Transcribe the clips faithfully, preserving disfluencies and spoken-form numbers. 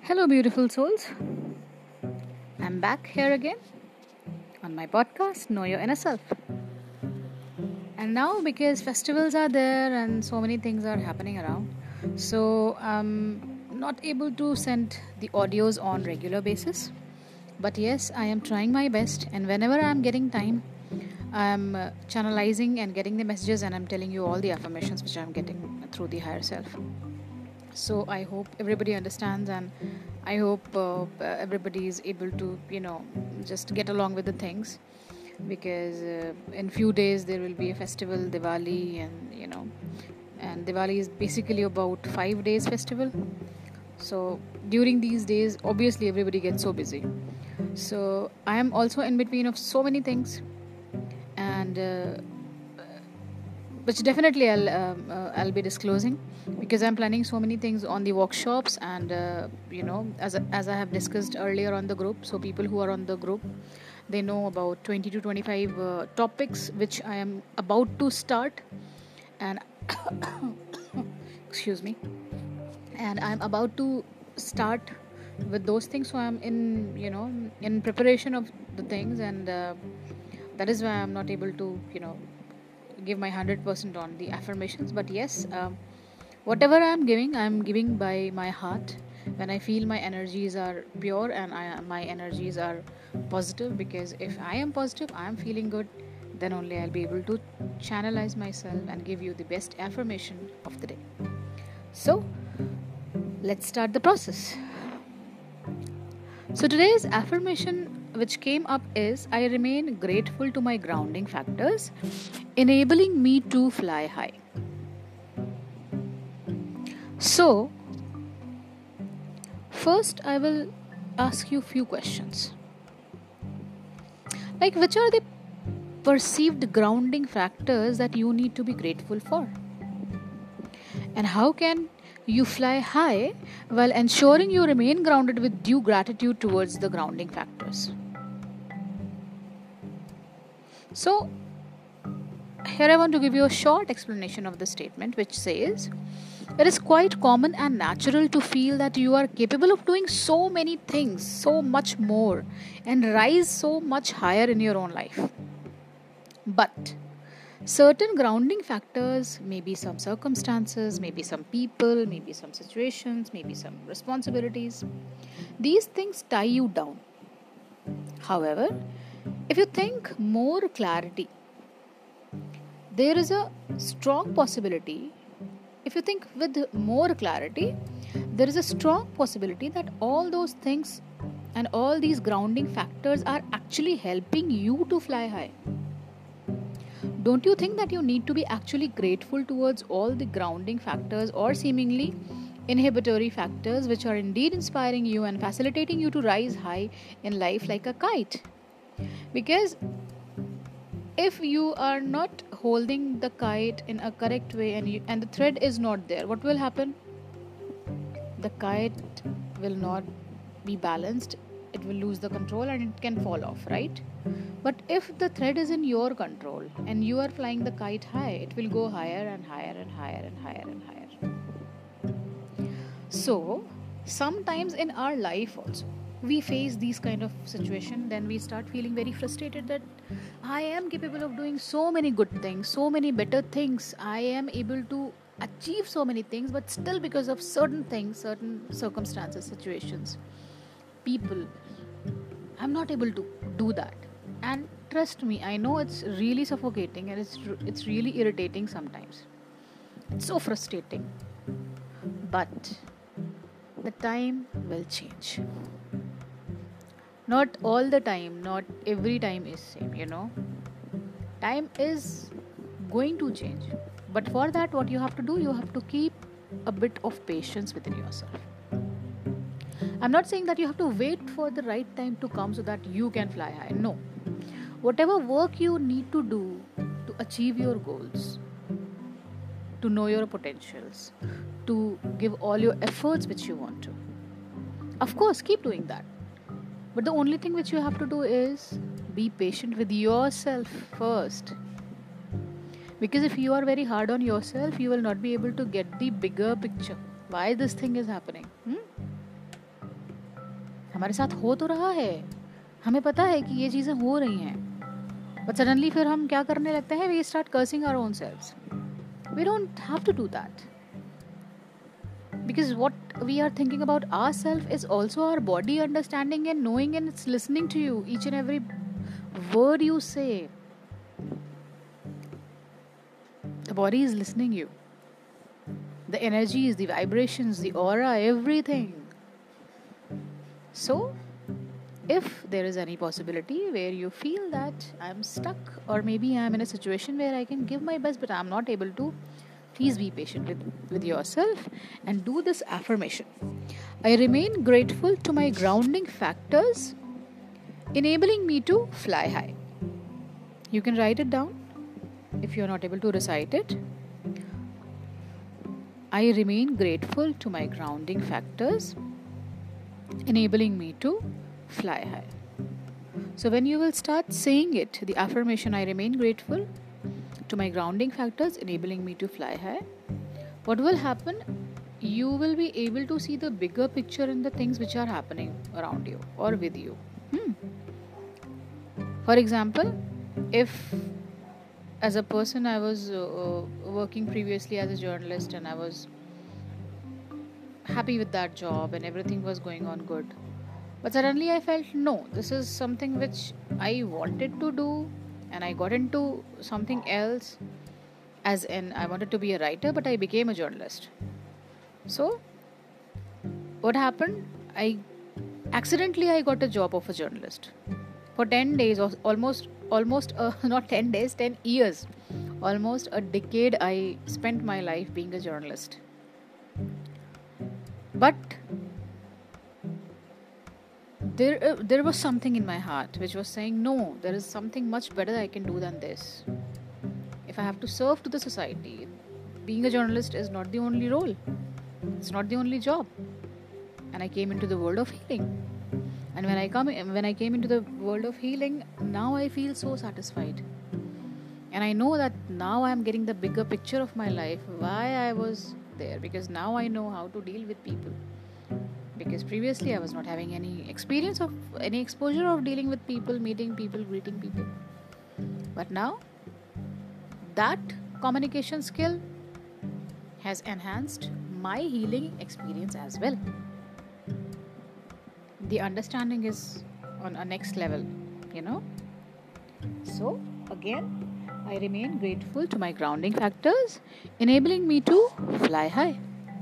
Hello, beautiful souls. I'm back here again on my podcast, Know Your Inner Self. And now, because festivals are there and so many things are happening around, so I'm not able to send the audios on regular basis. But yes, I am trying my best, and whenever I'm getting time, I'm uh, channelizing and getting the messages, and I'm telling you all the affirmations which I'm getting through the higher self. So I hope everybody understands, and I hope uh, everybody is able to you know just get along with the things, because uh, in few days there will be a festival, Diwali, and you know and Diwali is basically about five days festival. So during these days, obviously everybody gets so busy. So I am also in between of so many things, and uh, which definitely I'll um, uh, I'll be disclosing, because I'm planning so many things on the workshops, and uh, you know as as I have discussed earlier on the group. So people who are on the group, they know about twenty to twenty-five uh, topics which I am about to start, and excuse me, and I'm about to start with those things. So I'm in you know in preparation of the things, and uh, that is why I'm not able to you know give my one hundred percent on the affirmations. But yes, um, whatever I'm giving, I'm giving by my heart, when I feel my energies are pure, and I, my energies are positive. Because if I am positive, I am feeling good, then only I'll be able to channelize myself and give you the best affirmation of the day. So let's start the process. So today's affirmation which came up is: I remain grateful to my grounding factors, enabling me to fly high. So, first I will ask you few questions. Like, which are the perceived grounding factors that you need to be grateful for? And how can you fly high while ensuring you remain grounded with due gratitude towards the grounding factors? So, here I want to give you a short explanation of the statement, which says: it is quite common and natural to feel that you are capable of doing so many things, so much more, and rise so much higher in your own life. But certain grounding factors, maybe some circumstances, maybe some people, maybe some situations, maybe some responsibilities, these things tie you down. However, if you think more clarity, there is a strong possibility, if you think with more clarity, there is a strong possibility that all those things and all these grounding factors are actually helping you to fly high. Don't you think that you need to be actually grateful towards all the grounding factors or seemingly inhibitory factors which are indeed inspiring you and facilitating you to rise high in life like a kite? Because if you are not holding the kite in a correct way, and you, and the thread is not there, what will happen? The kite will not be balanced, it will lose the control, and it can fall off, right? But if the thread is in your control and you are flying the kite high, it will go higher and higher and higher and higher and higher. So sometimes in our life also we face these kind of situation, then we start feeling very frustrated that I am capable of doing so many good things, so many better things, I am able to achieve so many things, but still because of certain things, certain circumstances, situations, people, I'm not able to do that. And trust me, I know it's really suffocating, and it's it's really irritating sometimes. It's so frustrating. But the time will change. Not all the time, not every time is same, you know. Time is going to change. But for that, what you have to do, you have to keep a bit of patience within yourself. I'm not saying that you have to wait for the right time to come so that you can fly high. No. Whatever work you need to do to achieve your goals, to know your potentials, to give all your efforts which you want to, of course, keep doing that. But the only thing which you have to do is be patient with yourself first. Because if you are very hard on yourself, you will not be able to get the bigger picture. Why this thing is happening? Hmm? हमारे साथ हो तो रहा है, हमें पता है कि ये चीज़ें हो रही हैं, बट सडनली फिर हम क्या करने लगते हैं, we start cursing our own selves. We don't have to do that, because what we are thinking about ourselves is also our body understanding and knowing, and it's listening to you, each and every word you say. The body is listening you, the energies, the vibrations, the aura, everything. So if there is any possibility where you feel that I'm stuck, or maybe I'm in a situation where I can give my best but I'm not able to, please be patient with, with yourself and do this affirmation. I remain grateful to my grounding factors, enabling me to fly high. You can write it down if you're not able to recite it. I remain grateful to my grounding factors, enabling me to fly high. So when you will start saying it, the affirmation, I remain grateful to my grounding factors, enabling me to fly high, what will happen? You will be able to see the bigger picture in the things which are happening around you or with you. Hmm. For example, if as a person I was uh, working previously as a journalist, and I was happy with that job and everything was going on good, but suddenly I felt, no, this is something which I wanted to do, and I got into something else, as in I wanted to be a writer, but I became a journalist. So what happened? I accidentally I got a job of a journalist for ten days, or almost almost uh, not ten days, ten years, almost a decade. I spent my life being a journalist, but there uh, there was something in my heart which was saying, no, there is something much better I can do than this. If I have to serve to the society, being a journalist is not the only role, it's not the only job. And I came into the world of healing, and when I come when I came into the world of healing, now I feel so satisfied, and I know that now I am getting the bigger picture of my life, why I was there, because now I know how to deal with people. Because previously I was not having any experience of any exposure of dealing with people, meeting people, greeting people, but now that communication skill has enhanced my healing experience as well. The understanding is on a next level, you know. So again, I remain grateful to my grounding factors, enabling me to fly high.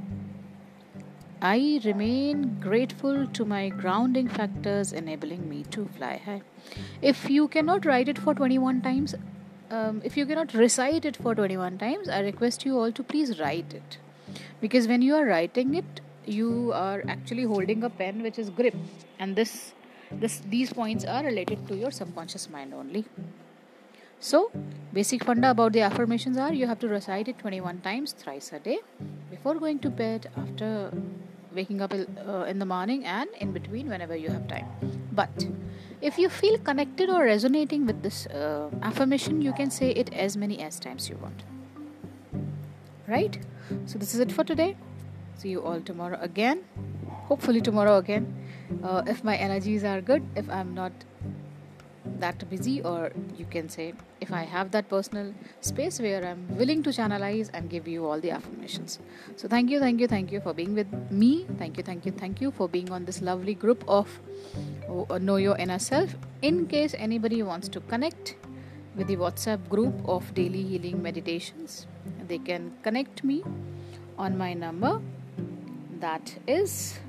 I remain grateful to my grounding factors, enabling me to fly high. If you cannot write it for twenty-one times, um, if you cannot recite it for twenty-one times, I request you all to please write it. Because when you are writing it, you are actually holding a pen which is grip, and this, this these points are related to your subconscious mind only. So, basic funda about the affirmations are, you have to recite it twenty-one times, thrice a day, before going to bed, after waking up uh, in the morning, and in between whenever you have time. But if you feel connected or resonating with this uh, affirmation, you can say it as many as times you want. Right? So this is it for today. See you all tomorrow again. Hopefully tomorrow again. Uh, if my energies are good, if I'm not that busy, or you can say if I have that personal space where I'm willing to channelize and give you all the affirmations. So thank you, thank you, thank you for being with me. Thank you, thank you, thank you for being on this lovely group of uh, Know Your Inner Self. In case anybody wants to connect with the WhatsApp group of Daily Healing Meditations, they can connect me on my number, that is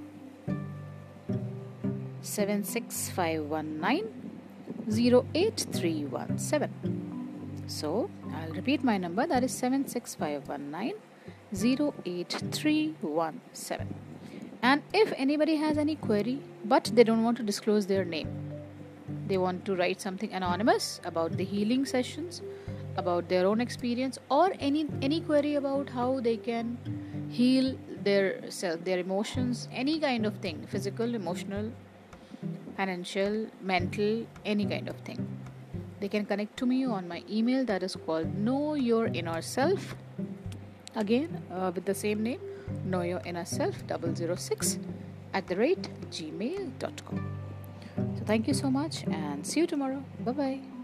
seven six five one nine zero eight three one seven. So I'll repeat my number, that is seven six five one nine zero eight three one seven. And if anybody has any query but they don't want to disclose their name, they want to write something anonymous about the healing sessions, about their own experience, or any any query about how they can heal their self, their emotions, any kind of thing, physical, emotional, financial, mental, any kind of thing, they can connect to me on my email, that is called Know Your Inner Self, again uh, with the same name, Know Your Inner Self double zero six at the rate gmail dot com. So thank you so much and see you tomorrow. Bye bye.